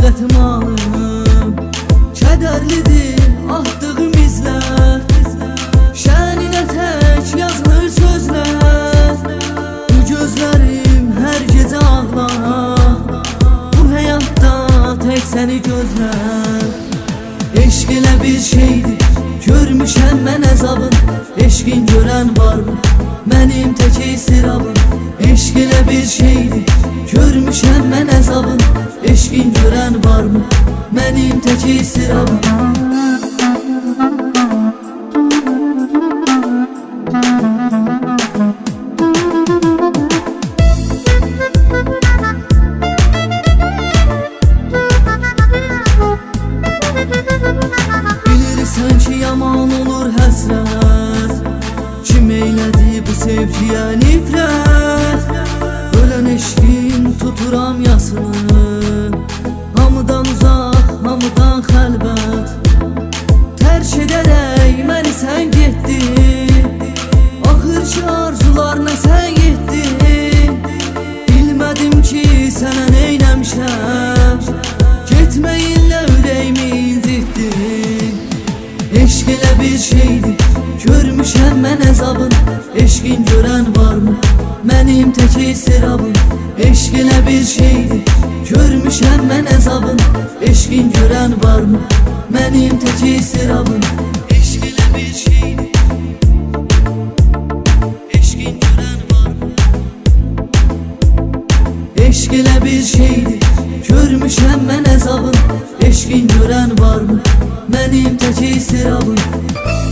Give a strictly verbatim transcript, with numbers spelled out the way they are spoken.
Həqiqətim alım, kədərlidir atdığım izlər. Şəninə tək yazılır sözlər. Bu gözlərim hər gecə ağlar. Bu həyatda tək səni gözlər. Eşq elə bir şeydir, görmüşəm mən əzabın. Eşqin görən varmı, mənim tək istirabım. Eşq elə bir şeydir, görmüşəm mən əzabın. Eşqin görən varmı, mənim tək istirabım. Bilirsən ki yaman olur həsrət, kim eylədi bu sevgiyə nifrət. Ölən eşqin tuturam yasını, hamıdan uzaq, hamıdan xəlbət. Tərk edərək məni sən getdin, axır ki arzularına sən yetdin. Bilmədim ki sənə neyləmişəm, getməyinlə ürəyimi incitdin. Eşq elə bir şeydir, görmüşəm mən əzabın. Eşqin görən varmı, mənim tək istirabım. Eşq elə bir şeydir, görmüşəm mən əzabın. Eşqin görən varmı, mənim tək istirabım. Eşq elə bir şeydir, eşqin görən varmı. Eşq elə bir şeydir, görmüşəm mən əzabın. Eşqin görən varmı, mənim tək istirabım.